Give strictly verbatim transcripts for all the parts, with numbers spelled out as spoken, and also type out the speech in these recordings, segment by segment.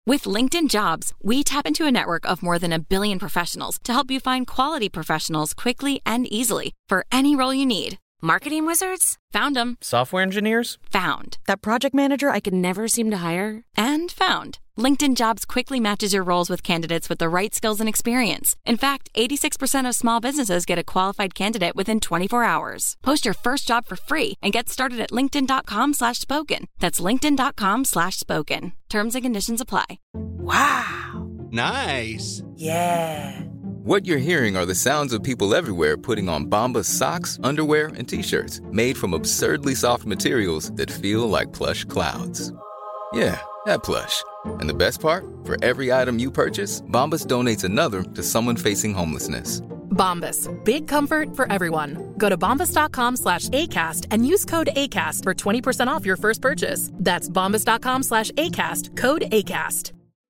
With LinkedIn Jobs, we tap into a network of more than a billion professionals to help you find quality professionals quickly and easily for any role you need. Marketing wizards? Found them. Software engineers? Found. That project manager I could never seem to hire? And found. LinkedIn Jobs quickly matches your roles with candidates with the right skills and experience. In fact, eighty-six percent of small businesses get a qualified candidate within twenty-four hours. Post your first job for free and get started at linkedin.com slash spoken. That's linkedin.com slash spoken. Terms and conditions apply. Wow. Nice. Yeah. What you're hearing are the sounds of people everywhere putting on Bombas socks, underwear, and T-shirts made from absurdly soft materials that feel like plush clouds. Yeah, that plush. And the best part? For every item you purchase, Bombas donates another to someone facing homelessness. Bombas. Big comfort for everyone. Go to bombas.com slash ACAST and use code ACAST for twenty percent off your first purchase. That's bombas.com slash ACAST. Code ACAST.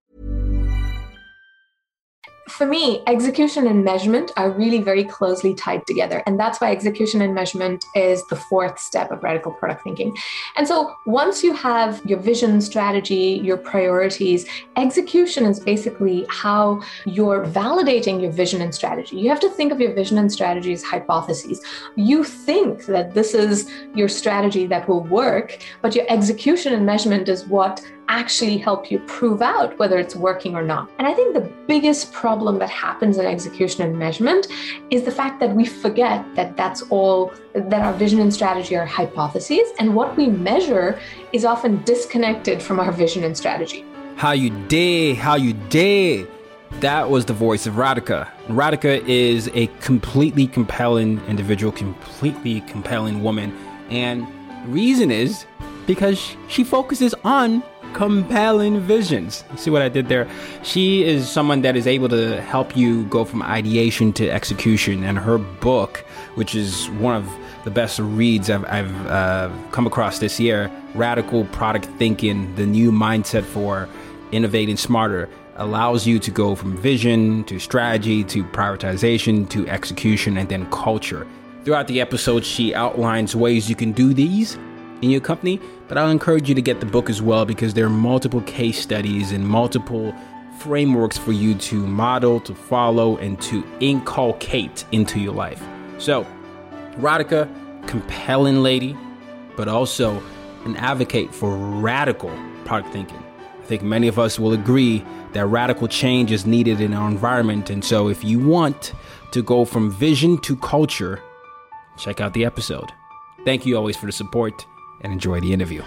For me, execution and measurement are really very closely tied together. And that's why execution and measurement is the fourth step of radical product thinking. And so once you have your vision, strategy, your priorities, execution is basically how you're validating your vision and strategy. You have to think of your vision and strategy as hypotheses. You think that this is your strategy that will work, but your execution and measurement is what actually help you prove out whether it's working or not. And I think the biggest problem that happens in execution and measurement is the fact that we forget that that's all, that our vision and strategy are hypotheses, and what we measure is often disconnected from our vision and strategy. How you did, how you did. That was the voice of Radhika. Radhika is a completely compelling individual, completely compelling woman. And the reason is because she focuses on compelling visions. You see what I did there? She is someone that is able to help you go from ideation to execution. And her book, which is one of the best reads I've, I've uh, come across this year, Radical Product Thinking, the New Mindset for Innovating Smarter, allows you to go from vision to strategy to prioritization to execution and then culture. Throughout the episode, she outlines ways you can do these in your company, but I'll encourage you to get the book as well, because there are multiple case studies and multiple frameworks for you to model, to follow, and to inculcate into your life. So, Radhika, compelling lady, but also an advocate for radical product thinking. I think many of us will agree that radical change is needed in our environment. And so if you want to go from vision to culture, check out the episode. Thank you always for the support, and enjoy the interview.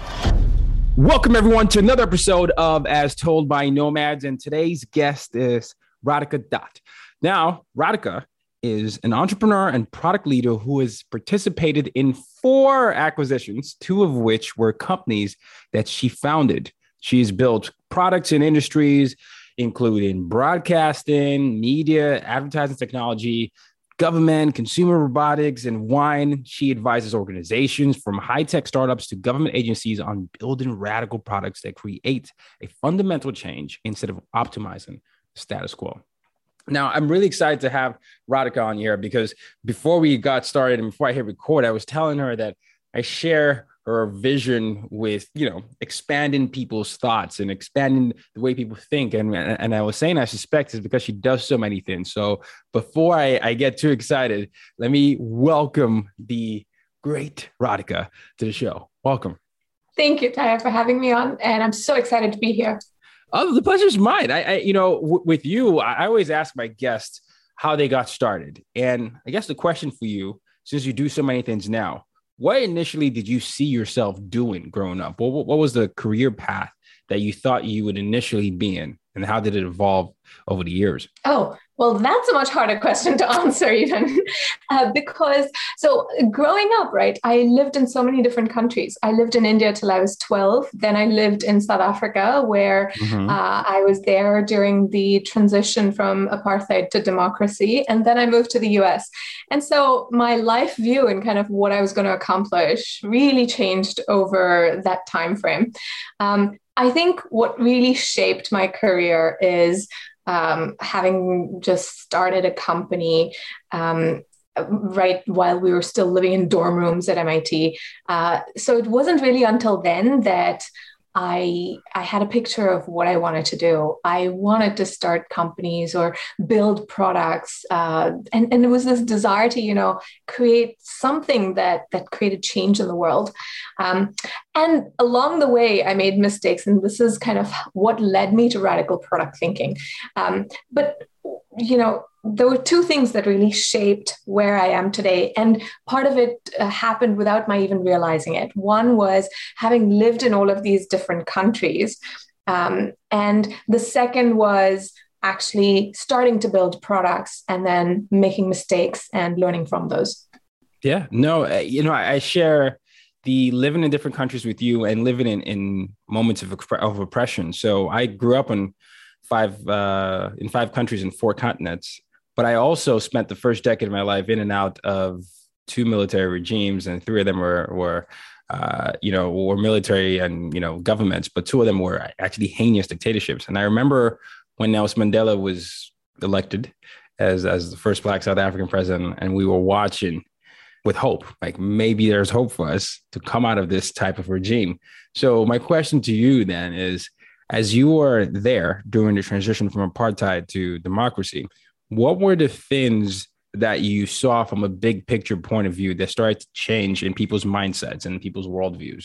Welcome everyone to another episode of As Told by Nomads, and today's guest is Radhika Dutt. Now, Radhika is an entrepreneur and product leader who has participated in four acquisitions, two of which were companies that she founded. She's built products in industries including broadcasting, media, advertising technology, government, consumer robotics, and wine. She advises organizations from high-tech startups to government agencies on building radical products that create a fundamental change instead of optimizing the status quo. Now, I'm really excited to have Radhika on here because before we got started and before I hit record, I was telling her that I share her vision with, you know, expanding people's thoughts and expanding the way people think. And, and I was saying, I suspect it's because she does so many things. So before I, I get too excited, let me welcome the great Radhika to the show. Welcome. Thank you, Taya, for having me on. And I'm so excited to be here. Oh, the pleasure's mine. I, I you know, w- with you, I always ask my guests how they got started. And I guess the question for you, since you do so many things now, what initially did you see yourself doing growing up? What, what was the career path that you thought you would initially be in? And how did it evolve over the years? Oh, well, that's a much harder question to answer even uh, because so growing up, right, I lived in so many different countries. I lived in India till I was twelve. Then I lived in South Africa where mm-hmm. uh, I was there during the transition from apartheid to democracy. And then I moved to the U S. And so my life view and kind of what I was going to accomplish really changed over that time frame. Um, I think what really shaped my career is um, having just started a company um, right while we were still living in dorm rooms at M I T. Uh, so it wasn't really until then that I I had a picture of what I wanted to do. I wanted to start companies or build products, uh, and and it was this desire to, you know, create something that that created change in the world. Um, and along the way, I made mistakes, and this is kind of what led me to radical product thinking. Um, but you know, there were two things that really shaped where I am today. And part of it uh, happened without my even realizing it. One was having lived in all of these different countries. Um, and the second was actually starting to build products and then making mistakes and learning from those. Yeah, no, uh, you know, I, I share the living in different countries with you and living in, in moments of, of oppression. So I grew up in five uh, in five countries in four continents. But I also spent the first decade of my life in and out of two military regimes, and three of them were, were uh, you know, were military and, you know, governments, but two of them were actually heinous dictatorships. And I remember when Nelson Mandela was elected as, as the first Black South African president, and we were watching with hope, like maybe there's hope for us to come out of this type of regime. So my question to you then is, as you were there during the transition from apartheid to democracy, what were the things that you saw from a big picture point of view that started to change in people's mindsets and people's worldviews?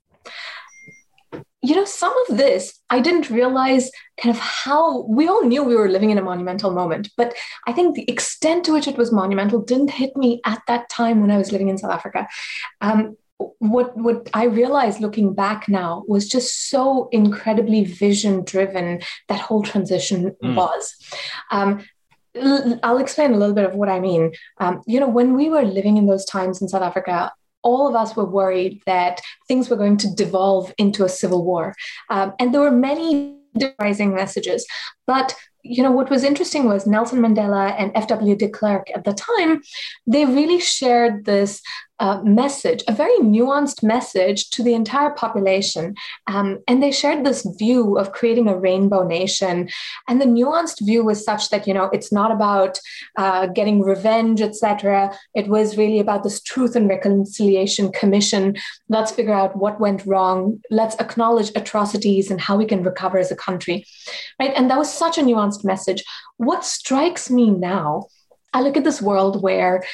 You know, some of this, I didn't realize kind of how, we all knew we were living in a monumental moment, but I think the extent to which it was monumental didn't hit me at that time when I was living in South Africa. Um, What what I realized looking back now was just so incredibly vision driven that whole transition mm. was. Um, I'll explain a little bit of what I mean. Um, you know, when we were living in those times in South Africa, all of us were worried that things were going to devolve into a civil war. Um, and there were many rising messages. But, you know, what was interesting was Nelson Mandela and F W de Klerk at the time, they really shared this uh, message, a very nuanced message to the entire population. Um, and they shared this view of creating a rainbow nation. And the nuanced view was such that, you know, it's not about uh, getting revenge, et cetera. It was really about this Truth and Reconciliation Commission. Let's figure out what went wrong. Let's acknowledge atrocities and how we can recover as a country, right? And that was such a nuanced message. What strikes me now, I look at this world where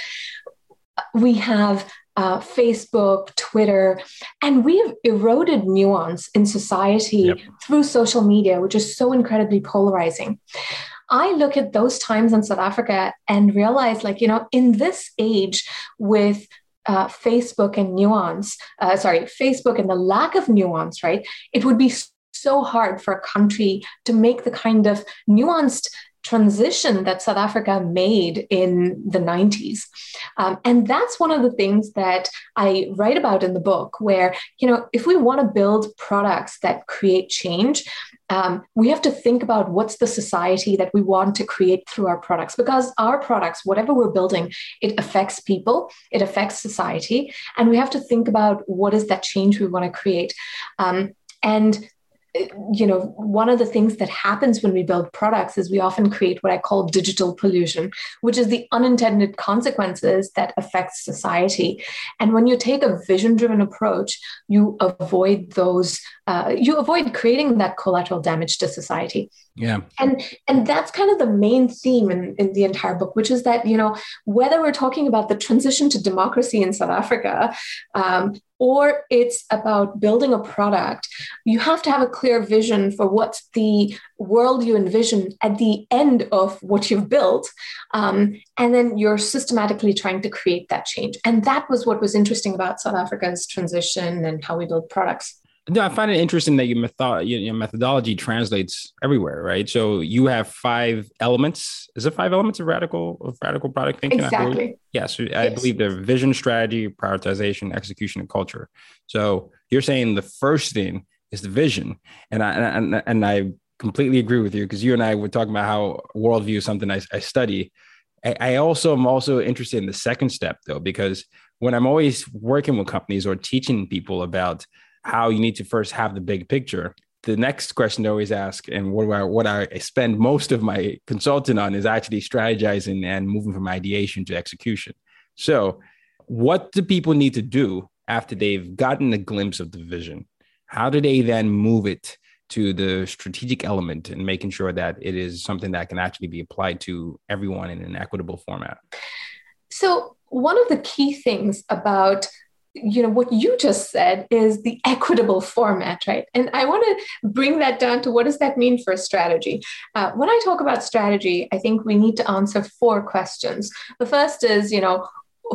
we have uh, Facebook, Twitter, and we've eroded nuance in society yep. through social media, which is so incredibly polarizing. I look at those times in South Africa and realize, like, you know, in this age with uh, Facebook and nuance, uh, sorry, Facebook and the lack of nuance, right, it would be so hard for a country to make the kind of nuanced transition that South Africa made in the nineties. Um, and that's one of the things that I write about in the book, where, you know, if we want to build products that create change, um, we have to think about what's the society that we want to create through our products, because our products, whatever we're building, it affects people, it affects society, and we have to think about what is that change we want to create. Um, and you know, one of the things that happens when we build products is we often create what I call digital pollution, which is the unintended consequences that affect society. And when you take a vision-driven approach, you avoid those, uh, you avoid creating that collateral damage to society. Yeah. And and that's kind of the main theme in, in the entire book, which is that, you know, whether we're talking about the transition to democracy in South Africa, um, or it's about building a product, you have to have a clear vision for what's the world you envision at the end of what you've built. Um, and then you're systematically trying to create that change. And that was what was interesting about South Africa's transition and how we build products. No, I find it interesting that your, method- your methodology translates everywhere, right? So you have five elements. Is it five elements of radical of radical product thinking? Exactly. I yes, I yes. believe they're vision, strategy, prioritization, execution, and culture. So you're saying the first thing is the vision, and I and, and I completely agree with you, because you and I were talking about how worldview is something I, I study. I, I also am also interested in the second step, though, because when I'm always working with companies or teaching people about how you need to first have the big picture, the next question I always ask, and what I, what I spend most of my consulting on, is actually strategizing and moving from ideation to execution. So what do people need to do after they've gotten a glimpse of the vision? How do they then move it to the strategic element and making sure that it is something that can actually be applied to everyone in an equitable format? So one of the key things about you know what you just said is the equitable format, right? And I want to bring that down to what does that mean for a strategy? Uh, when I talk about strategy, I think we need to answer four questions. The first is, you know,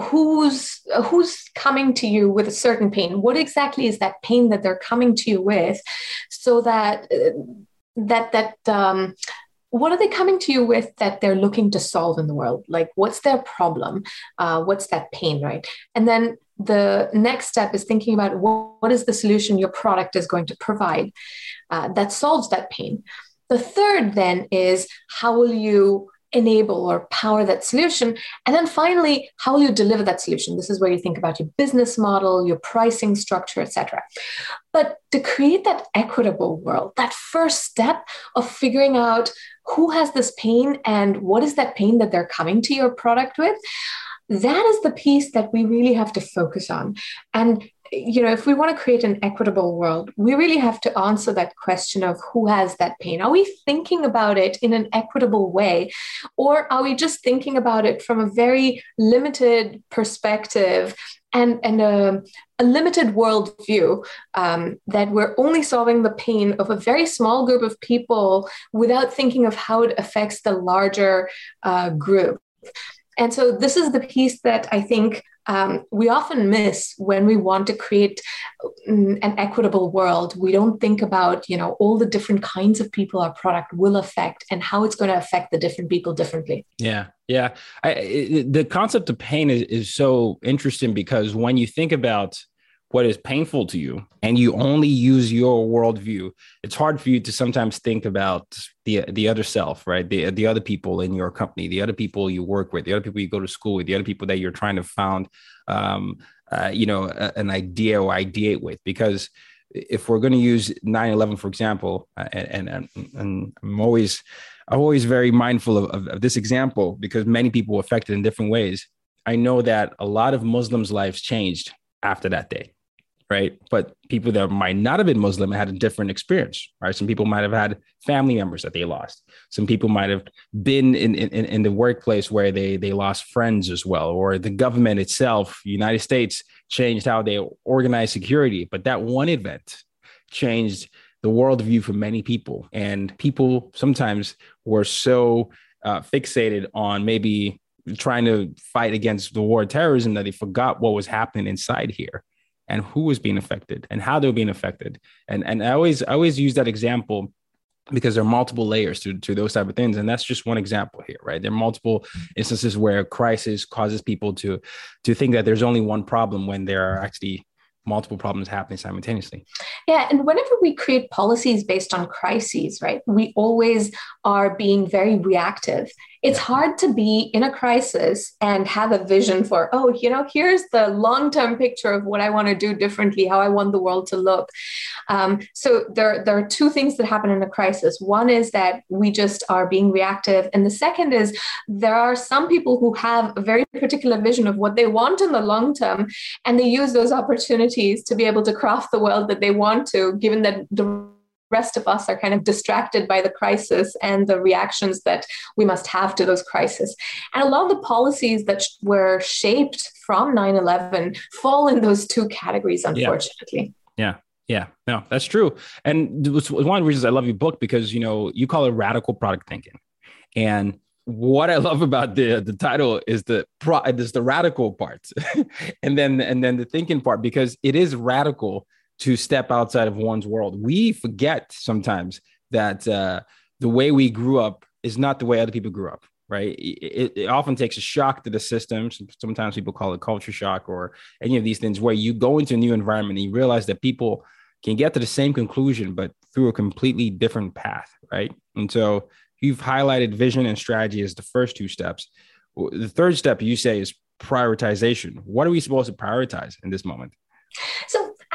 who's who's coming to you with a certain pain? What exactly is that pain that they're coming to you with, so that uh, that that um, what are they coming to you with that they're looking to solve in the world? Like, what's their problem? Uh, what's that pain, right? And then the next step is thinking about what, what is the solution your product is going to provide uh, that solves that pain. The third then is how will you enable or power that solution? And then finally, how will you deliver that solution? This is where you think about your business model, your pricing structure, et cetera. But to create that equitable world, that first step of figuring out who has this pain and what is that pain that they're coming to your product with, that is the piece that we really have to focus on. And, you know, if we want to create an equitable world, we really have to answer that question of who has that pain. Are we thinking about it in an equitable way? Or are we just thinking about it from a very limited perspective and, and a, a limited worldview, um, that we're only solving the pain of a very small group of people without thinking of how it affects the larger uh, group? And so this is the piece that I think um, we often miss when we want to create um, an equitable world. We don't think about, you know, all the different kinds of people our product will affect and how it's going to affect the different people differently. Yeah, yeah. I, it, the concept of pain is, is so interesting because when you think about what is painful to you and you only use your worldview, it's hard for you to sometimes think about the the other self, right? The, the other people in your company, the other people you work with, the other people you go to school with, the other people that you're trying to found, um, uh, you know, a, an idea or ideate with. Because if we're going to use nine eleven, for example, uh, and, and, and I'm always, I'm always very mindful of, of, of this example because many people were affected in different ways. I know that a lot of Muslims' lives changed after that day. Right. But people that might not have been Muslim had a different experience. Right. Some people might have had family members that they lost. Some people might have been in, in, in the workplace where they, they lost friends as well. Or the government itself, United States, changed how they organize security. But that one event changed the worldview for many people. And people sometimes were so uh, fixated on maybe trying to fight against the war of terrorism that they forgot what was happening inside here. And who was being affected and how they were being affected. And, and I always I always use that example because there are multiple layers to, to those type of things. And that's just one example here, right? There are multiple instances where crisis causes people to, to think that there's only one problem when there are actually multiple problems happening simultaneously. Yeah. And whenever we create policies based on crises, right, we always are being very reactive. It's hard to be in a crisis and have a vision for, oh, you know, here's the long-term picture of what I want to do differently, how I want the world to look. Um, so there, there are two things that happen in a crisis. One is that we just are being reactive. And the second is there are some people who have a very particular vision of what they want in the long term, and they use those opportunities to be able to craft the world that they want to, given that the rest of us are kind of distracted by the crisis and the reactions that we must have to those crises. And a lot of the policies that sh- were shaped from nine eleven fall in those two categories, unfortunately. Yeah. Yeah, no, that's true. And it's one of the reasons I love your book, because, you know, you call it radical product thinking. And what I love about the the title is the pro is the radical part and then and then the thinking part, because it is radical to step outside of one's world. We forget sometimes that uh, the way we grew up is not the way other people grew up, right? It, it often takes a shock to the system. Sometimes people call it culture shock or any of these things, where you go into a new environment and you realize that people can get to the same conclusion, but through a completely different path, right? And so you've highlighted vision and strategy as the first two steps. The third step you say is prioritization. What are we supposed to prioritize in this moment? So actually,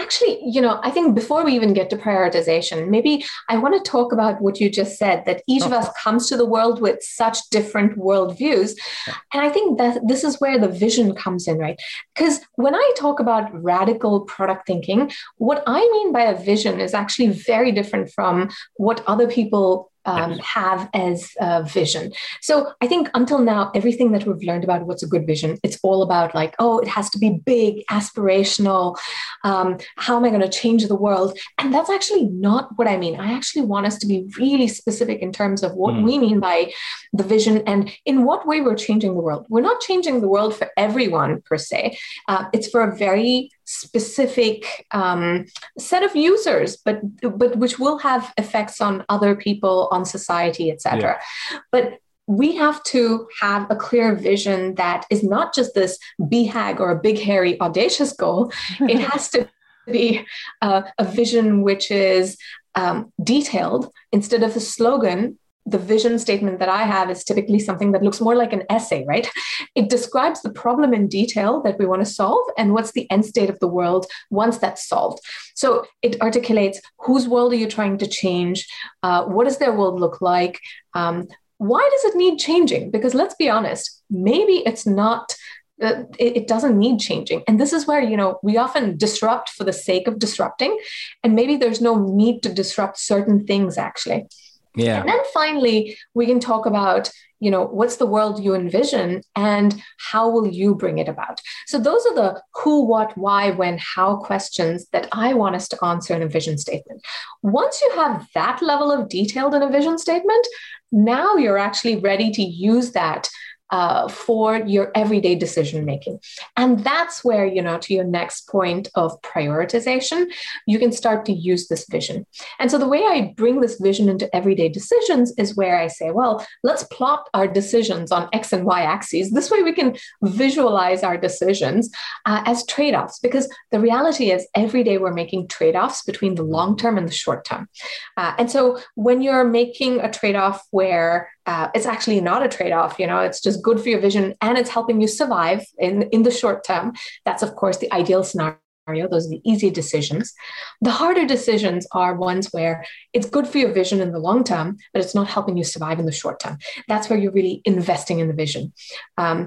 actually, you know, I think before we even get to prioritization, maybe I want to talk about what you just said, that each oh. of us comes to the world with such different worldviews. Yeah. And I think that this is where the vision comes in, right? Because when I talk about radical product thinking, what I mean by a vision is actually very different from what other people Um, yes. have as a vision. So I think until now, everything that we've learned about what's a good vision, it's all about like, oh, it has to be big, aspirational. Um, how am I going to change the world? And that's actually not what I mean. I actually want us to be really specific in terms of what mm. we mean by the vision and in what way we're changing the world. We're not changing the world for everyone per se. Uh, it's for a very specific um, set of users, but but which will have effects on other people, on society, et cetera. Yeah. But we have to have a clear vision that is not just this B HAG or a big, hairy, audacious goal. It has to be uh, a vision which is um, detailed instead of a slogan. The vision statement that I have is typically something that looks more like an essay, right? It describes the problem in detail that we want to solve and what's the end state of the world once that's solved. So it articulates whose world are you trying to change? Uh, what does their world look like? Um, why does it need changing? Because let's be honest, maybe it's not Uh, it, it doesn't need changing. And this is where, you know, we often disrupt for the sake of disrupting. And maybe there's no need to disrupt certain things, actually. Yeah. And then finally, we can talk about, you know, what's the world you envision and how will you bring it about? So those are the who, what, why, when, how questions that I want us to answer in a vision statement. Once you have that level of detail in a vision statement, now you're actually ready to use that Uh, for your everyday decision making. And that's where, you know, to your next point of prioritization, you can start to use this vision. And so the way I bring this vision into everyday decisions is where I say, well, let's plot our decisions on X and Y axes. This way we can visualize our decisions uh, as trade-offs, because the reality is every day we're making trade-offs between the long term and the short term. Uh, and so when you're making a trade-off where uh, it's actually not a trade-off, you know, it's just good for your vision and it's helping you survive in, in the short term. That's, of course, the ideal scenario. Those are the easy decisions. The harder decisions are ones where it's good for your vision in the long term, but it's not helping you survive in the short term. That's where you're really investing in the vision. Um,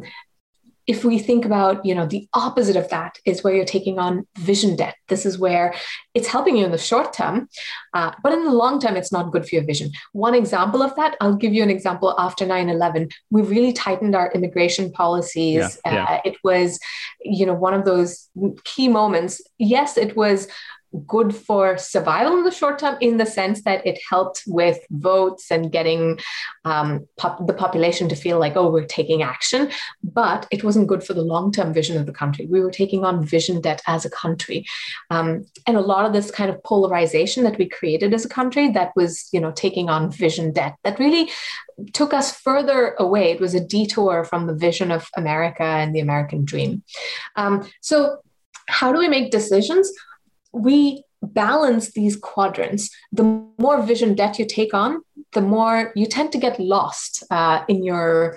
If we think about, you know, the opposite of that is where you're taking on vision debt. This is where it's helping you in the short term, uh, but in the long term, it's not good for your vision. One example of that, I'll give you an example after nine eleven. We really tightened our immigration policies. Yeah, yeah. Uh, it was, you know, one of those key moments. Yes, it was good for survival in the short term in the sense that it helped with votes and getting um, pop- the population to feel like, oh, we're taking action. But it wasn't good for the long-term vision of the country. We were taking on vision debt as a country. Um, and a lot of this kind of polarization that we created as a country that was, you know, taking on vision debt that really took us further away. It was a detour from the vision of America and the American dream. Um, so how do we make decisions? We balance these quadrants. The more vision debt you take on, the more you tend to get lost uh, in your,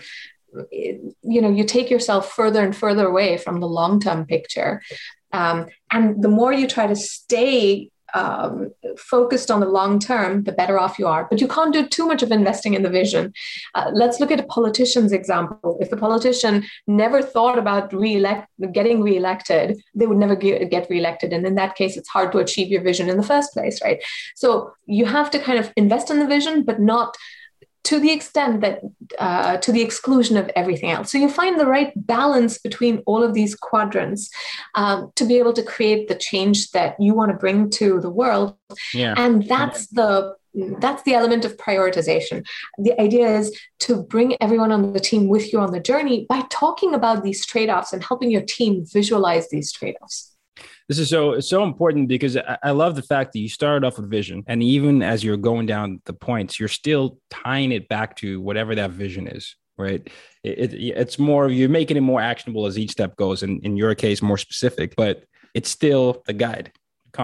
you know, you take yourself further and further away from the long-term picture. Um, and the more you try to stay Um, focused on the long term, the better off you are. But you can't do too much of investing in the vision. Uh, let's look at a politician's example. If the politician never thought about re-elect, getting reelected, they would never get, get reelected. And in that case, it's hard to achieve your vision in the first place, right? So you have to kind of invest in the vision, but not to the extent that, uh, to the exclusion of everything else. So you find the right balance between all of these quadrants um, to be able to create the change that you want to bring to the world. Yeah. And that's the that's the element of prioritization. The idea is to bring everyone on the team with you on the journey by talking about these trade-offs and helping your team visualize these trade-offs. This is so so important because I, I love the fact that you started off with vision. And even as you're going down the points, you're still tying it back to whatever that vision is, right? It, it, it's more, you're making it more actionable as each step goes. And in your case, more specific, but it's still the guide, compass.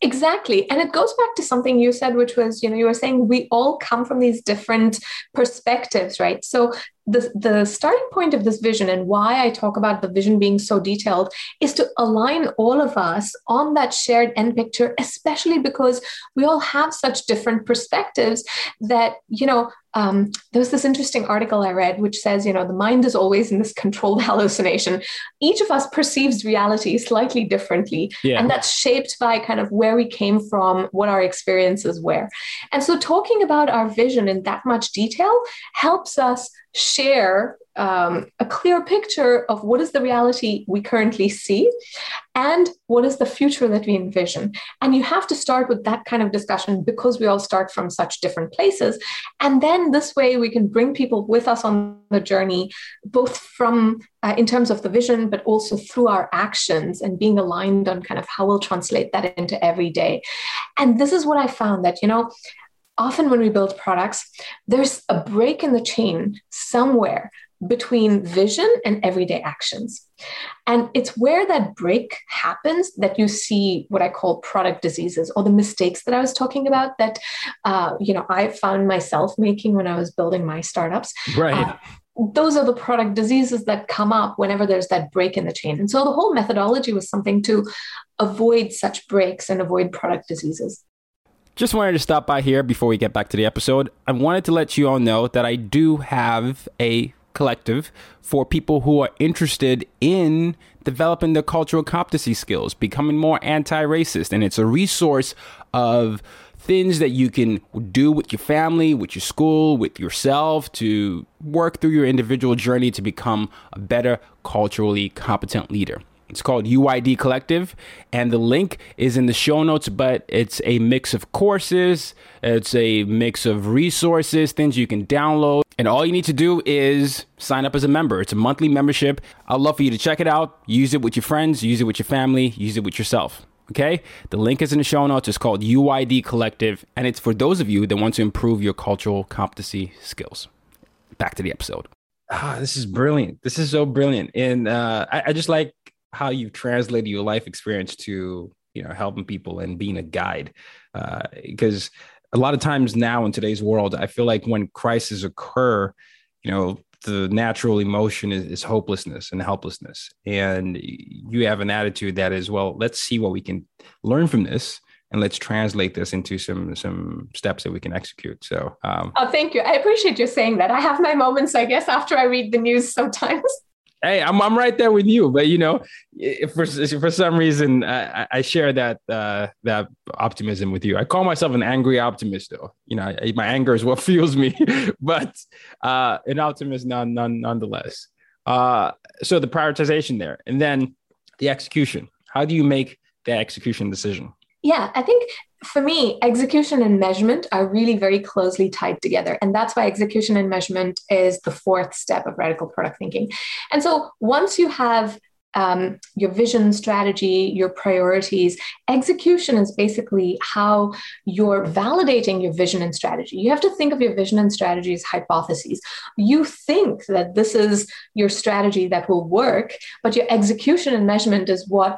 Exactly. And it goes back to something you said, which was, you know, you were saying we all come from these different perspectives, right? So the, the starting point of this vision and why I talk about the vision being so detailed is to align all of us on that shared end picture, especially because we all have such different perspectives that, you know, um, there was this interesting article I read, which says, you know, the mind is always in this controlled hallucination. Each of us perceives reality slightly differently. Yeah. And that's shaped by kind of where we came from, what our experiences were. And so talking about our vision in that much detail helps us share um, a clear picture of what is the reality we currently see and what is the future that we envision. And you have to start with that kind of discussion because we all start from such different places. And then this way we can bring people with us on the journey, both from uh, in terms of the vision, but also through our actions and being aligned on kind of how we'll translate that into every day. And this is what I found that, you know, often when we build products, there's a break in the chain somewhere between vision and everyday actions. And it's where that break happens that you see what I call product diseases, or the mistakes that I was talking about that, uh, you know, I found myself making when I was building my startups. Right. Uh, those are the product diseases that come up whenever there's that break in the chain. And so the whole methodology was something to avoid such breaks and avoid product diseases. Just wanted to stop by here before we get back to the episode. I wanted to let you all know that I do have a collective for people who are interested in developing their cultural competency skills, becoming more anti-racist. And it's a resource of things that you can do with your family, with your school, with yourself to work through your individual journey to become a better culturally competent leader. It's called U I D Collective, and the link is in the show notes, but it's a mix of courses, it's a mix of resources, things you can download, and all you need to do is sign up as a member. It's a monthly membership. I'd love for you to check it out, use it with your friends, use it with your family, use it with yourself, okay? The link is in the show notes. It's called U I D Collective, and it's for those of you that want to improve your cultural competency skills. Back to the episode. Ah, this is brilliant. This is so brilliant, and uh, I, I just like how you've translated your life experience to, you know, helping people and being a guide. Uh, because a lot of times now in today's world, I feel like when crises occur, you know, the natural emotion is, is hopelessness and helplessness. And you have an attitude that is, well, let's see what we can learn from this. And let's translate this into some some steps that we can execute. So, um, oh, thank you. I appreciate you saying that. I have my moments, I guess, after I read the news sometimes. Hey, I'm I'm right there with you, but you know, if for for some reason I, I share that uh, that optimism with you. I call myself an angry optimist, though. You know, I, my anger is what fuels me, but uh, an optimist none, none, nonetheless. Uh, so the prioritization there, and then the execution. How do you make the execution decision? Yeah, I think for me, execution and measurement are really very closely tied together. And that's why execution and measurement is the fourth step of radical product thinking. And so once you have um, your vision, strategy, your priorities, execution is basically how you're validating your vision and strategy. You have to think of your vision and strategy as hypotheses. You think that this is your strategy that will work, but your execution and measurement is what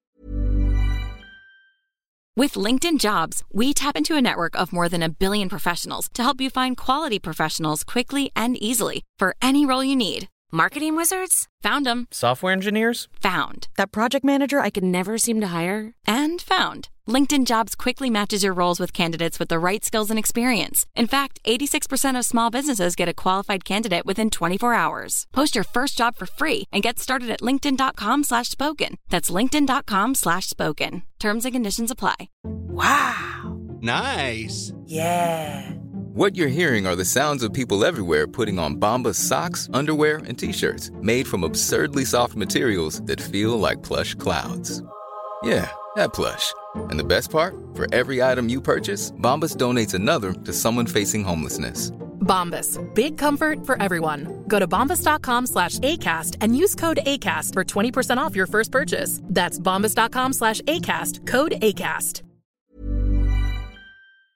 With LinkedIn Jobs, we tap into a network of more than a billion professionals to help you find quality professionals quickly and easily for any role you need. Marketing wizards? Found them. Software engineers? Found. That project manager I could never seem to hire? And found. LinkedIn Jobs quickly matches your roles with candidates with the right skills and experience. In fact, eighty-six percent of small businesses get a qualified candidate within twenty-four hours. Post your first job for free and get started at linkedin.com slash spoken. That's linkedin.com slash spoken. Terms and conditions apply. Wow. Nice. Yeah. What you're hearing are the sounds of people everywhere putting on Bombas socks, underwear, and T-shirts made from absurdly soft materials that feel like plush clouds. Yeah, that plush. And the best part? For every item you purchase, Bombas donates another to someone facing homelessness. Bombas. Big comfort for everyone. Go to bombas.com slash ACAST and use code ACAST for twenty percent off your first purchase. That's bombas.com slash ACAST. Code ACAST.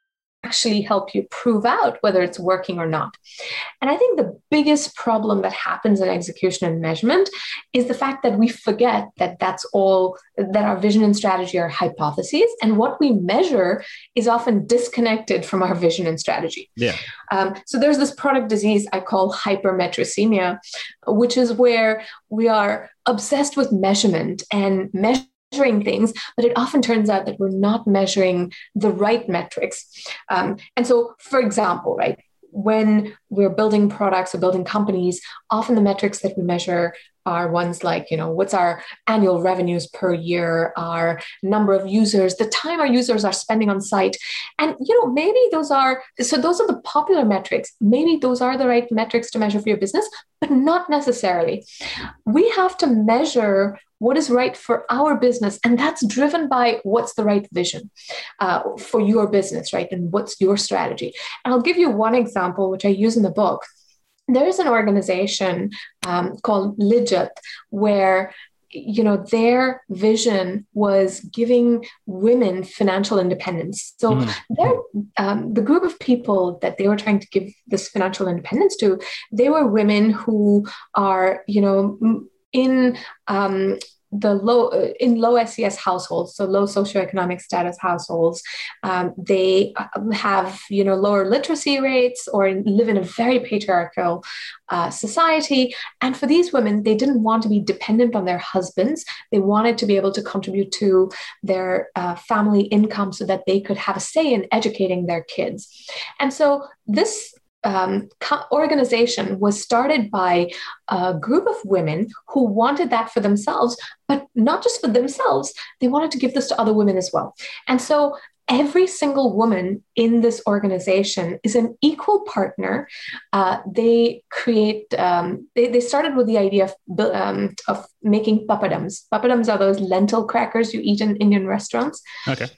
actually help you prove out whether it's working or not. And I think the biggest problem that happens in execution and measurement is the fact that we forget that that's all, that our vision and strategy are hypotheses, and what we measure is often disconnected from our vision and strategy. Yeah. Um, so there's this product disease I call hypermetricemia, which is where we are obsessed with measurement and measurement measuring things, but it often turns out that we're not measuring the right metrics. Um, and so, for example, right, when we're building products or building companies, often the metrics that we measure are ones like, you know, what's our annual revenues per year, our number of users, the time our users are spending on site. And, you know, maybe those are, so those are the popular metrics. Maybe those are the right metrics to measure for your business, but not necessarily. We have to measure what is right for our business. And that's driven by what's the right vision uh, for your business, right? And what's your strategy? And I'll give you one example, which I use in the book. There's an organization um, called Lijat, where you know their vision was giving women financial independence. So mm-hmm. they're, um, the group of people that they were trying to give this financial independence to, they were women who are, you know, in um, the low in low S E S households, so low socioeconomic status households. Um, they have, you know, lower literacy rates or live in a very patriarchal uh, society. And for these women, they didn't want to be dependent on their husbands. They wanted to be able to contribute to their uh, family income so that they could have a say in educating their kids. And so this Um, organization was started by a group of women who wanted that for themselves, but not just for themselves. They wanted to give this to other women as well. And so every single woman in this organization is an equal partner. Uh, they create, um, they, they started with the idea of, um, of making papadums. Papadums are those lentil crackers you eat in Indian restaurants. Okay.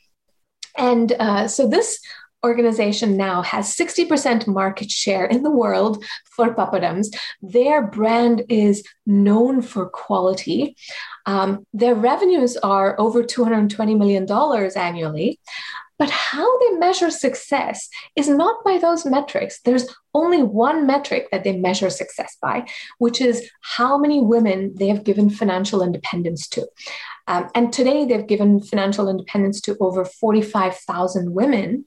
And uh, so this organization now has sixty percent market share in the world for papadums. Their brand is known for quality. Um, their revenues are over two hundred twenty million dollars annually. But how they measure success is not by those metrics. There's only one metric that they measure success by, which is how many women they have given financial independence to. Um, and today they've given financial independence to over forty-five thousand women.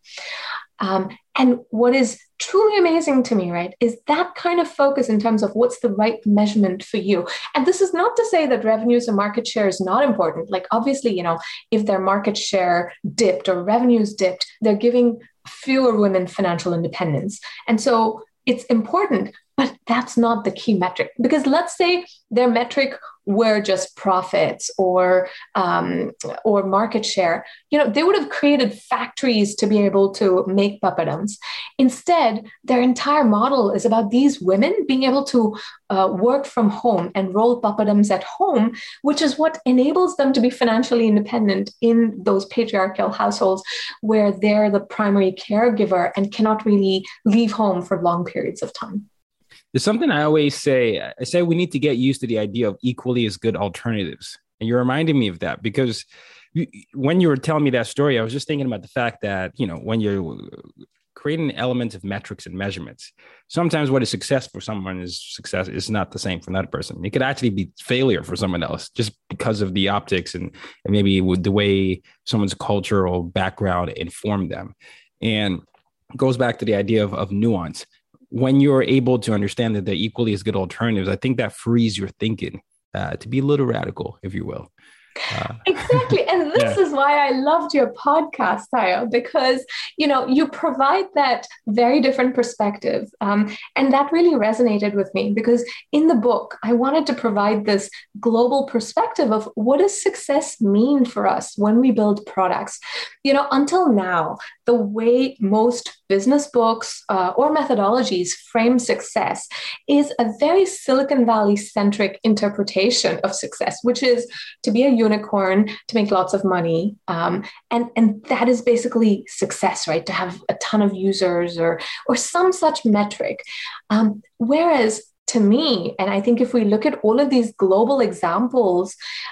Um, and what is truly amazing to me, right, is that kind of focus in terms of what's the right measurement for you. And this is not to say that revenues and market share is not important. Like, obviously, you know, if their market share dipped or revenues dipped, they're giving fewer women financial independence. And so it's important, but that's not the key metric. Because let's say their metric were just profits or um, or market share, you know, they would have created factories to be able to make papadums. Instead, their entire model is about these women being able to uh, work from home and roll papadums at home, which is what enables them to be financially independent in those patriarchal households where they're the primary caregiver and cannot really leave home for long periods of time. There's something I always say. I say we need to get used to the idea of equally as good alternatives. And you're reminding me of that because you, when you were telling me that story, I was just thinking about the fact that, you know, when you're creating elements of metrics and measurements, sometimes what is success for someone is success is not the same for another person. It could actually be failure for someone else just because of the optics and, and maybe with the way someone's cultural background informed them. And it goes back to the idea of, of nuance. When you're able to understand that they're equally as good alternatives, I think that frees your thinking uh, to be a little radical, if you will. Uh, exactly. And this yeah. is why I loved your podcast, Tayo, because, you know, you provide that very different perspective. Um, and that really resonated with me because in the book, I wanted to provide this global perspective of what does success mean for us when we build products? You know, until now, the way most business books uh, or methodologies frame success is a very Silicon Valley centric interpretation of success, which is to be a unicorn, to make lots of money. Um, and, and that is basically success, right? To have a ton of users or, or some such metric. Um, whereas to me, and I think if we look at all of these global examples,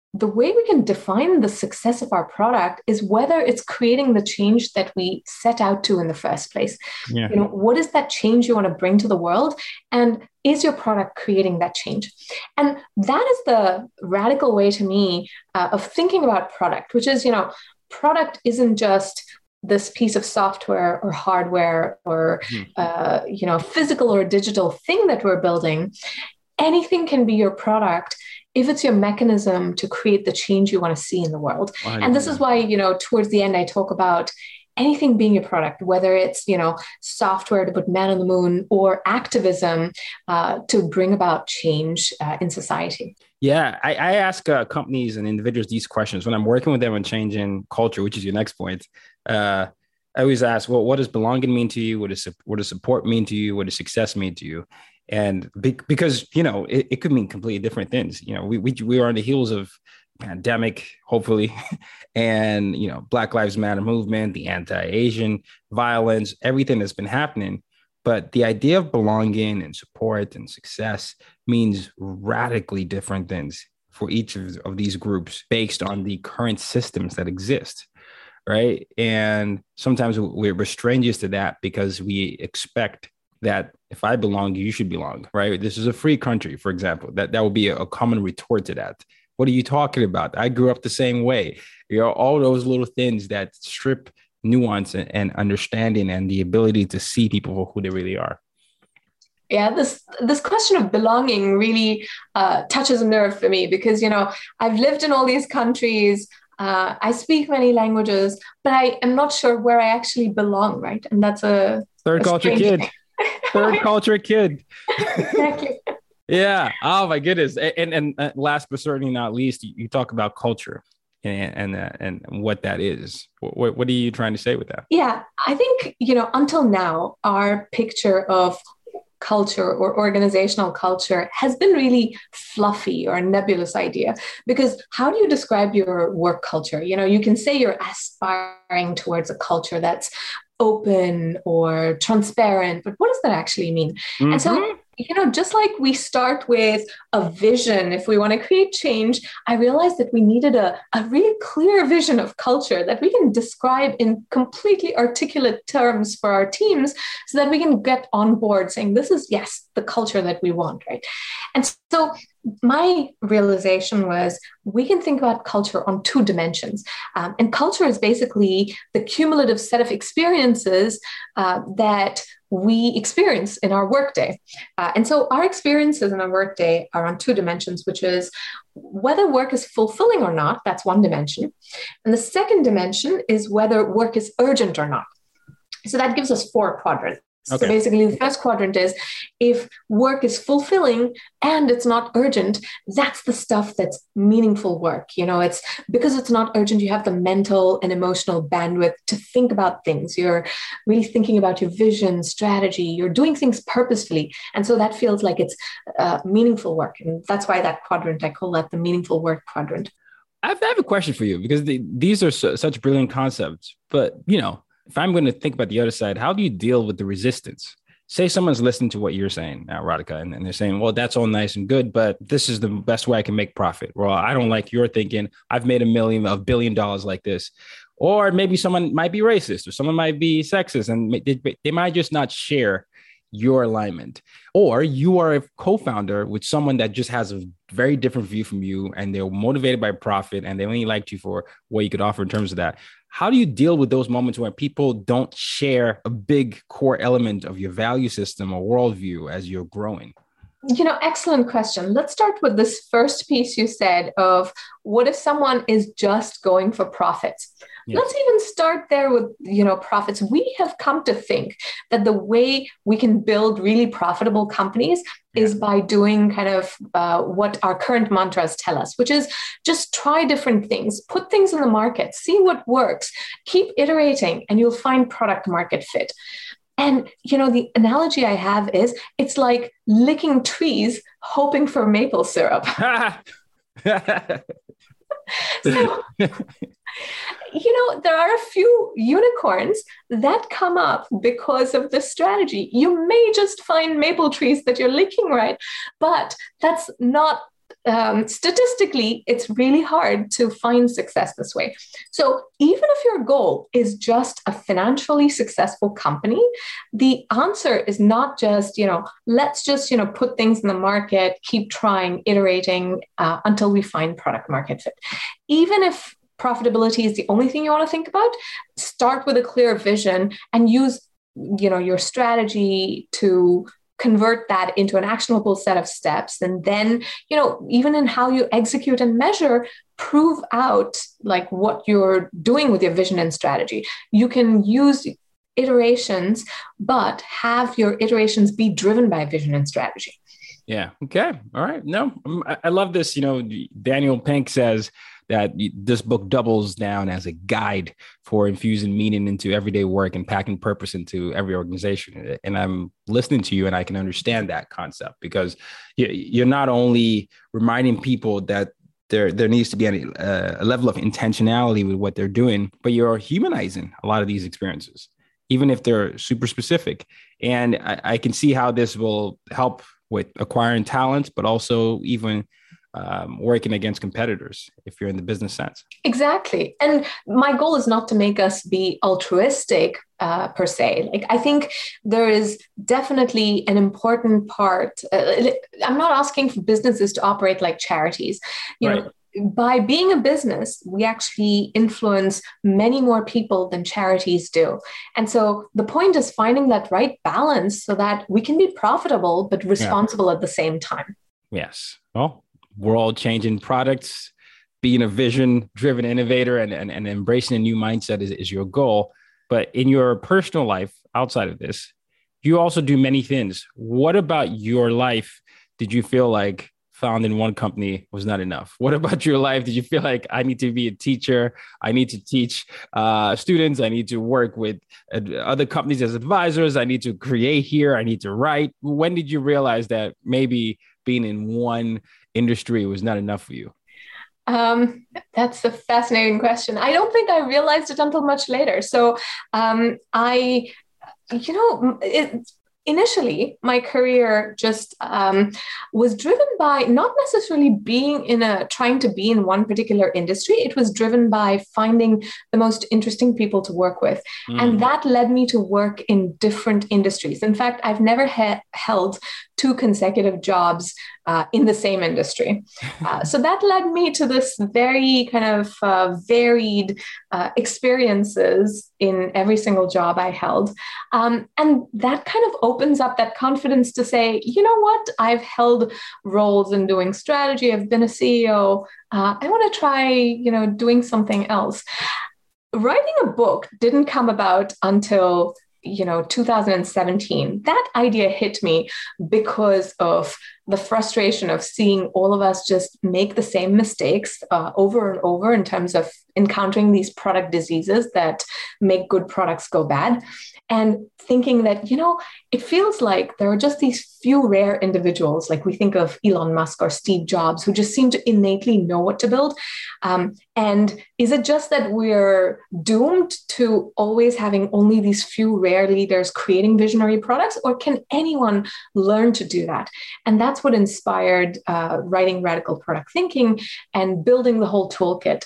the way we can define the success of our product is whether it's creating the change that we set out to in the first place. Yeah. You know, what is that change you want to bring to the world? And is your product creating that change? And that is the radical way to me uh, of thinking about product, which is, you know, product isn't just this piece of software or hardware or, uh, you know, physical or digital thing that we're building. Anything can be your product if it's your mechanism to create the change you want to see in the world. And this is why, you know, towards the end, I talk about anything being your product, whether it's, you know, software to put man on the moon or activism uh, to bring about change uh, in society. Yeah, I, I ask uh, companies and individuals these questions when I'm working with them on changing culture, which is your next point. Uh, I always ask, well, what does belonging mean to you? What does, what does support mean to you? What does success mean to you? And be, because, you know, it, it could mean completely different things. You know, we, we, we are on the heels of pandemic, hopefully, and, you know, Black Lives Matter movement, the anti-Asian violence, everything that's been happening. But the idea of belonging and support and success means radically different things for each of, of these groups based on the current systems that exist, right? And sometimes we're, we're strangers to that because we expect that if I belong, you should belong, right? This is a free country, for example. That that would be a, a common retort to that. What are you talking about? I grew up the same way. You know, all those little things that strip nuance and, and understanding and the ability to see people for who they really are. Yeah, this this question of belonging really uh, touches a nerve for me because, you know, I've lived in all these countries. Uh, I speak many languages, but I am not sure where I actually belong, right? And that's a third a culture kid. Third culture kid. Exactly. Yeah. Oh my goodness. And and, and last but certainly not least, you, you talk about culture and and uh, and what that is. What what are you trying to say with that? Yeah, I think, you know, until now, our picture of culture or organizational culture has been really fluffy or a nebulous idea, because how do you describe your work culture? You know, you can say you're aspiring towards a culture that's open or transparent, but what does that actually mean? Mm-hmm. And so, you know, just like we start with a vision, if we want to create change, I realized that we needed a, a really clear vision of culture that we can describe in completely articulate terms for our teams so that we can get on board saying, this is, yes, the culture that we want, right? And so my realization was we can think about culture on two dimensions. Um, and culture is basically the cumulative set of experiences uh, that we experience in our workday. Uh, and so our experiences in our workday are on two dimensions, which is whether work is fulfilling or not. That's one dimension. And the second dimension is whether work is urgent or not. So that gives us four quadrants. Okay. So basically, the first quadrant is if work is fulfilling and it's not urgent, that's the stuff that's meaningful work. You know, it's because it's not urgent, you have the mental and emotional bandwidth to think about things. You're really thinking about your vision, strategy. You're doing things purposefully. And so that feels like it's uh, meaningful work. And that's why that quadrant, I call that the meaningful work quadrant. I have, I have a question for you because the, these are su- such brilliant concepts, but, you know, if I'm going to think about the other side, how do you deal with the resistance? Say someone's listening to what you're saying now, Radhika, and, and they're saying, well, that's all nice and good, but this is the best way I can make profit. Well, I don't like your thinking. I've made a million, a billion dollars like this. Or maybe someone might be racist or someone might be sexist and they, they might just not share your alignment. Or you are a co-founder with someone that just has a very different view from you and they're motivated by profit and they only liked you for what you could offer in terms of that. How do you deal with those moments where people don't share a big core element of your value system or worldview as you're growing? You know, excellent question. Let's start with this first piece you said of what if someone is just going for profits? Yeah. Let's even start there with, you know, profits. We have come to think that the way we can build really profitable companies yeah. is by doing kind of uh, what our current mantras tell us, which is just try different things, put things in the market, see what works, keep iterating, and you'll find product market fit. And, you know, the analogy I have is it's like licking trees, hoping for maple syrup. So, you know, there are a few unicorns that come up because of this strategy. You may just find maple trees that you're licking, right? But that's not um, statistically, it's really hard to find success this way. So even if your goal is just a financially successful company, the answer is not just, you know, let's just, you know, put things in the market, keep trying, iterating uh, until we find product market fit. Even if profitability is the only thing you want to think about, start with a clear vision and use, you know, your strategy to convert that into an actionable set of steps. And then, you know, even in how you execute and measure, prove out like what you're doing with your vision and strategy. You can use iterations, but have your iterations be driven by vision and strategy. Yeah. Okay. All right. No, I, I love this. You know, Daniel Pink says that this book doubles down as a guide for infusing meaning into everyday work and packing purpose into every organization. And I'm listening to you and I can understand that concept, because you're not only reminding people that there, there needs to be a, a level of intentionality with what they're doing, but you're humanizing a lot of these experiences, even if they're super specific. And I, I can see how this will help with acquiring talent, but also even Um, working against competitors if you're in the business sense. Exactly. And my goal is not to make us be altruistic uh, per se. Like, I think there is definitely an important part. Uh, I'm not asking for businesses to operate like charities. You right. know, by being a business, we actually influence many more people than charities do. And so the point is finding that right balance so that we can be profitable, but responsible yeah. at the same time. Yes. Well, world changing products, being a vision driven innovator and, and, and embracing a new mindset is, is your goal. But in your personal life, outside of this, you also do many things. What about your life did you feel like founding one company was not enough? What about your life did you feel like I need to be a teacher? I need to teach uh, students. I need to work with uh, other companies as advisors. I need to create here. I need to write. When did you realize that maybe being in one industry was not enough for you? Um, that's a fascinating question. I don't think I realized it until much later. So um, I, you know, it, initially my career just um, was driven by not necessarily being in a, trying to be in one particular industry. It was driven by finding the most interesting people to work with. Mm. And that led me to work in different industries. In fact, I've never ha- held two consecutive jobs uh, in the same industry. Uh, so that led me to this very kind of uh, varied uh, experiences in every single job I held. Um, and that kind of opens up that confidence to say, you know what, I've held roles in doing strategy, I've been a C E O, uh, I want to try, you know, doing something else. Writing a book didn't come about until you know, two thousand seventeen. That idea hit me because of the frustration of seeing all of us just make the same mistakes uh, over and over in terms of encountering these product diseases that make good products go bad. And thinking that, you know, it feels like there are just these few rare individuals, like we think of Elon Musk or Steve Jobs, who just seem to innately know what to build. Um, and is it just that we're doomed to always having only these few rare leaders creating visionary products, or can anyone learn to do that? And that's what inspired uh, writing Radical Product Thinking and building the whole toolkit.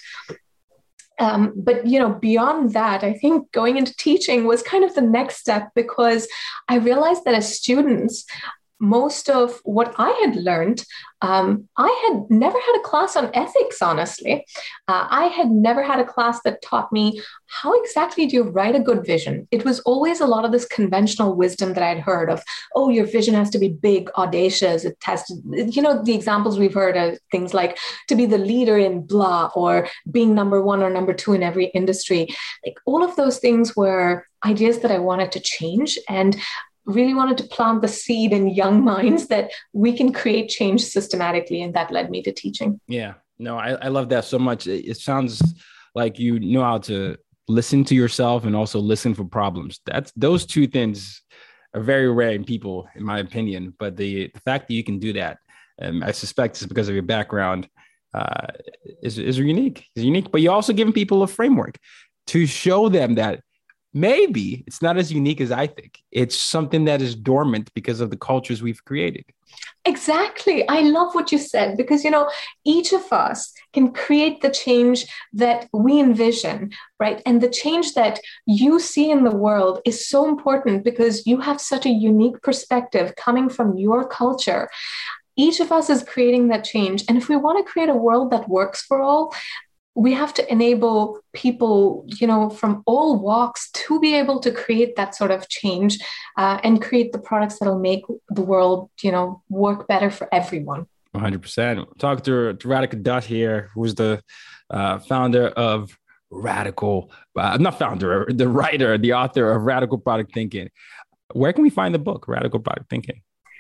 Um, but, you know, beyond that, I think going into teaching was kind of the next step, because I realized that as students, most of what I had learned, um, I had never had a class on ethics, honestly. Uh, I had never had a class that taught me how exactly do you write a good vision. It was always a lot of this conventional wisdom that I'd heard of, oh, your vision has to be big, audacious. It has to, you know, the examples we've heard are things like to be the leader in blah, or being number one or number two in every industry. Like all of those things were ideas that I wanted to change, and really wanted to plant the seed in young minds that we can create change systematically. And that led me to teaching. Yeah, no, I, I love that so much. It, it sounds like you know how to listen to yourself and also listen for problems. That's those two things are very rare in people, in my opinion. But the, the fact that you can do that, um, I suspect it's because of your background, uh, is, is unique. Is unique. But you're also giving people a framework to show them that maybe it's not as unique as I think. It's something that is dormant because of the cultures we've created. Exactly. I love what you said because, you know, each of us can create the change that we envision, right? And the change that you see in the world is so important because you have such a unique perspective coming from your culture. Each of us is creating that change. And if we want to create a world that works for all, we have to enable people, you know, from all walks to be able to create that sort of change uh, and create the products that'll make the world, you know, work better for everyone. one hundred percent. Talk to, to Radhika Dutt here, who's the uh, founder of Radical, uh, not founder, the writer, the author of Radical Product Thinking. Where can we find the book, Radical Product Thinking?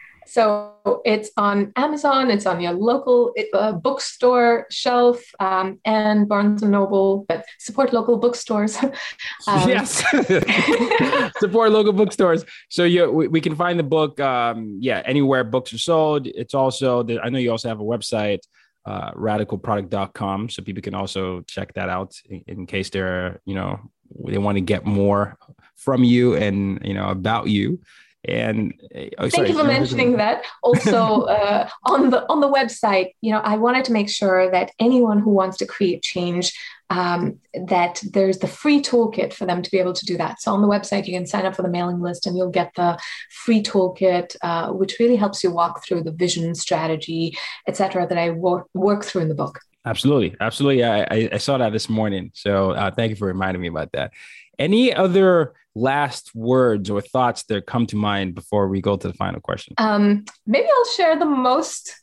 So it's on Amazon, it's on your local uh, bookstore shelf um, and Barnes and Noble, but support local bookstores. um, yes, support local bookstores. So you, we, we can find the book, um, yeah, anywhere books are sold. It's also, the, I know you also have a website, uh, radical product dot com. So people can also check that out in, in case they're, you know, they want to get more from you and, you know, about you. And oh, thank sorry. you for mentioning that. Also, uh, on the on the website, you know, I wanted to make sure that anyone who wants to create change, um, that there's the free toolkit for them to be able to do that. So on the website, you can sign up for the mailing list, and you'll get the free toolkit, uh, which really helps you walk through the vision, strategy, et cetera, that I work work through in the book. Absolutely, absolutely. I I saw that this morning. So uh, thank you for reminding me about that. Any other last words or thoughts that come to mind before we go to the final question? Um, maybe I'll share the most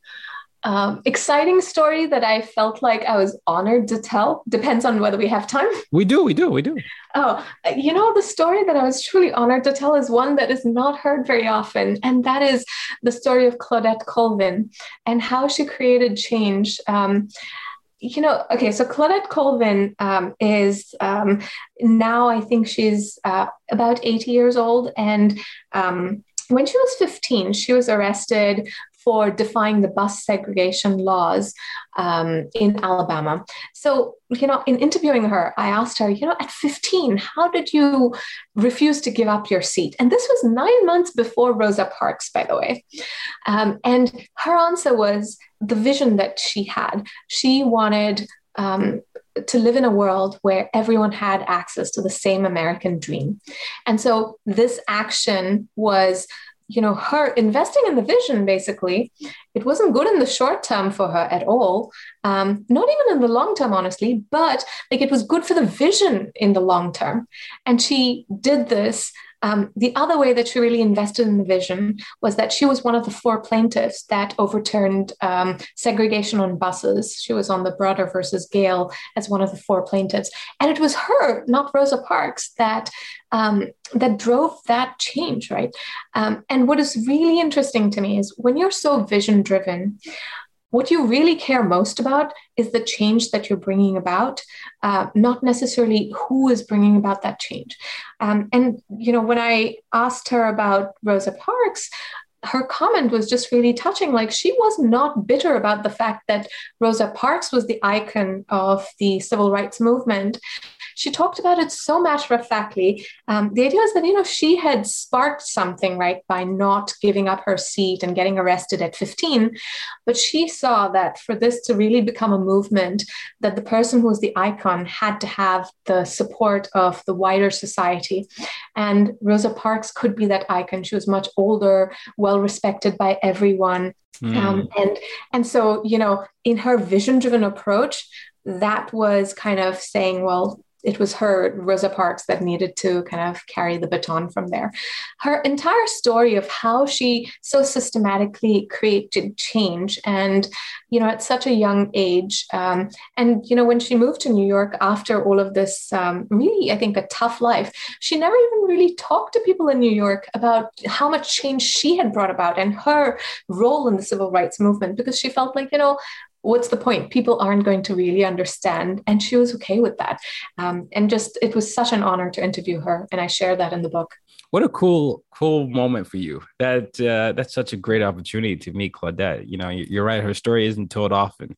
um, exciting story that I felt like I was honored to tell. Depends on whether we have time. We do, we do, we do. Oh, you know, the story that I was truly honored to tell is one that is not heard very often. And that is the story of Claudette Colvin and how she created change. Um, You know, okay, so Claudette Colvin um, is um, now, I think she's uh, about eighty years old. And um, when she was fifteen, she was arrested for defying the bus segregation laws um, in Alabama. So, you know, in interviewing her, I asked her, you know, at fifteen, how did you refuse to give up your seat? And this was nine months before Rosa Parks, by the way. Um, and her answer was the vision that she had. She wanted um, to live in a world where everyone had access to the same American dream. And so this action was, you know, her investing in the vision, basically. It wasn't good in the short term for her at all. Um, not even in the long term, honestly, but like it was good for the vision in the long term. And she did this. Um, the other way that she really invested in the vision was that she was one of the four plaintiffs that overturned um, segregation on buses. She was on the Broder versus Gale as one of the four plaintiffs. And it was her, not Rosa Parks, that um, that drove that change, right? Um, and what is really interesting to me is when you're so vision driven, what you really care most about is the change that you're bringing about, uh, not necessarily who is bringing about that change. Um, and, you know, when I asked her about Rosa Parks, her comment was just really touching. Like, she was not bitter about the fact that Rosa Parks was the icon of the civil rights movement. She talked about it so matter-of-factly. Um, the idea is that, you know, she had sparked something, right, by not giving up her seat and getting arrested at fifteen. But she saw that for this to really become a movement, that the person who was the icon had to have the support of the wider society. And Rosa Parks could be that icon. She was much older, well-respected by everyone. Mm. Um, and, and so, you know, in her vision-driven approach, that was kind of saying, well, it was her, Rosa Parks, that needed to kind of carry the baton from there. Her entire story of how she so systematically created change and, you know, at such a young age. Um, and, you know, when she moved to New York after all of this, um, really, I think, a tough life, she never even really talked to people in New York about how much change she had brought about and her role in the civil rights movement, because she felt like, you know, what's the point? People aren't going to really understand. And she was okay with that. Um, and just, it was such an honor to interview her. And I share that in the book. What a cool, cool moment for you. That uh, that's such a great opportunity to meet Claudette. You know, you're right. Her story isn't told often.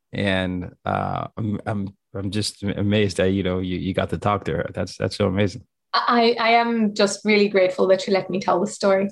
And uh, I'm, I'm, I'm just amazed that, you know, you, you got to talk to her. That's, that's so amazing. I, I am just really grateful that you let me tell the story.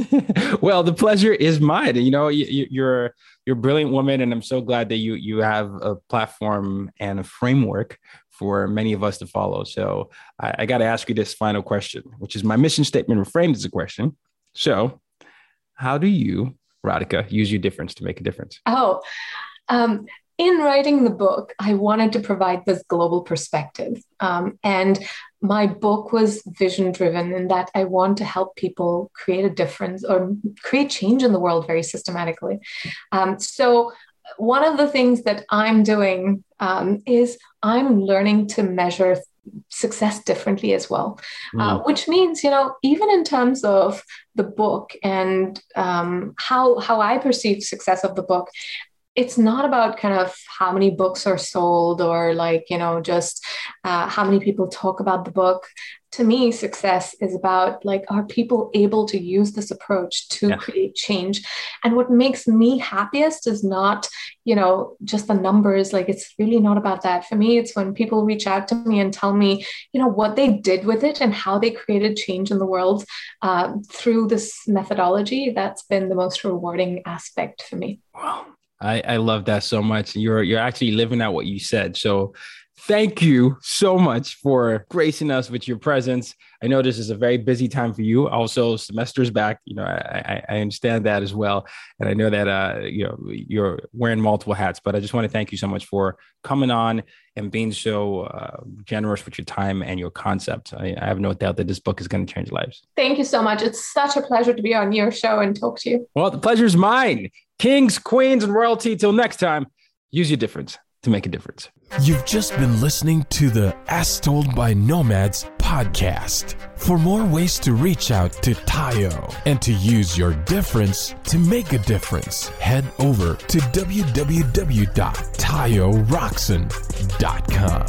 Well, the pleasure is mine. You know, you, you're you're a brilliant woman, and I'm so glad that you you have a platform and a framework for many of us to follow. So I, I got to ask you this final question, which is my mission statement reframed as a question. So how do you, Radhika, use your difference to make a difference? Oh, um, in writing the book, I wanted to provide this global perspective. Um, and my book was vision driven in that I want to help people create a difference or create change in the world very systematically. Um, so one of the things that I'm doing um, is I'm learning to measure success differently as well, mm. uh, which means, you know, even in terms of the book and um, how, how I perceive success of the book, it's not about kind of how many books are sold or like, you know, just uh, how many people talk about the book. To me, success is about like, are people able to use this approach to yeah. create change? And what makes me happiest is not, you know, just the numbers. Like, it's really not about that. For me, it's when people reach out to me and tell me, you know, what they did with it and how they created change in the world uh, through this methodology. That's been the most rewarding aspect for me. Wow. I, I love that so much. You're you're actually living out what you said. So thank you so much for gracing us with your presence. I know this is a very busy time for you. Also, semester's back. You know, I, I understand that as well. And I know that, uh, you know, you're wearing multiple hats, but I just want to thank you so much for coming on and being so uh, generous with your time and your concept. I, I have no doubt that this book is going to change lives. Thank you so much. It's such a pleasure to be on your show and talk to you. Well, the pleasure's mine. Kings, queens, and royalty. Till next time, use your difference to make a difference. You've just been listening to the As Told by Nomads podcast. For more ways to reach out to Tayo and to use your difference to make a difference, head over to w w w dot tayo rockson dot com.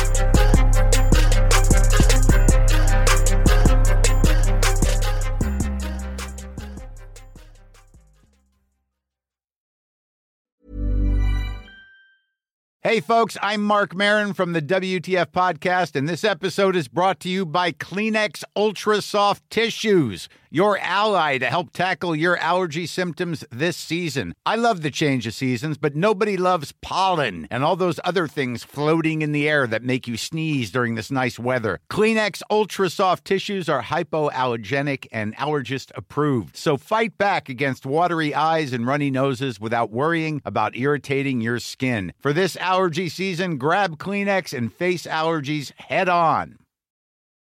Hey, folks, I'm Mark Maron from the W T F Podcast, and this episode is brought to you by Kleenex Ultra Soft Tissues, your ally to help tackle your allergy symptoms this season. I love the change of seasons, but nobody loves pollen and all those other things floating in the air that make you sneeze during this nice weather. Kleenex Ultra Soft Tissues are hypoallergenic and allergist approved, so fight back against watery eyes and runny noses without worrying about irritating your skin. For this allergy season, grab Kleenex and face allergies head on.